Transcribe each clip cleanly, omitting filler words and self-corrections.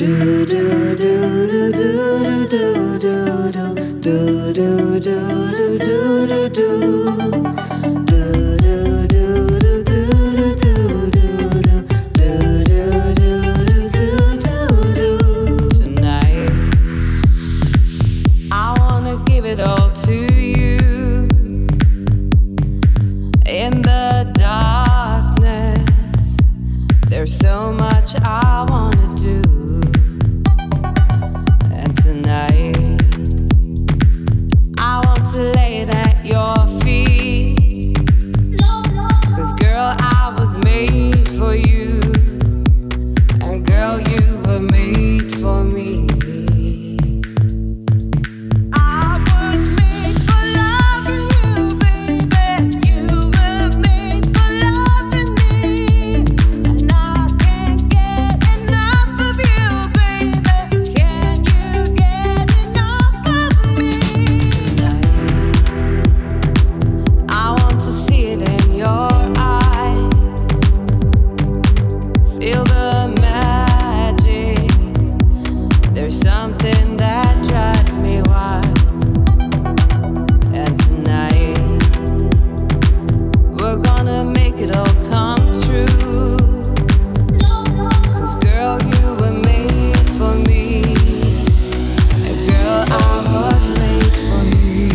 I wanna give it all to you. In the darkness, there's so much I wanna do. And tonight, I want to lay it at your feet. 'Cause girl, I was made for you. And girl, you were made for me. Feel the magic. There's something that drives me wild. And tonight, we're gonna make it all come true. 'Cause girl, you were made for me. And girl, I was made for you.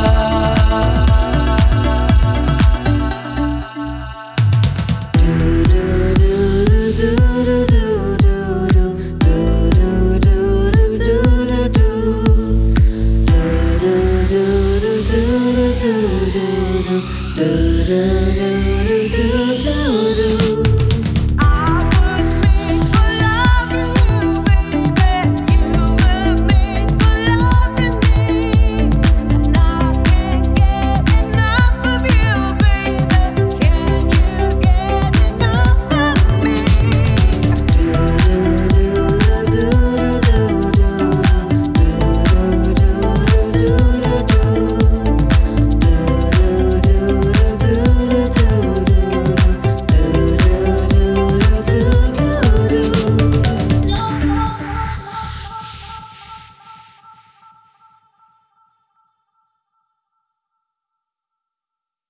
Do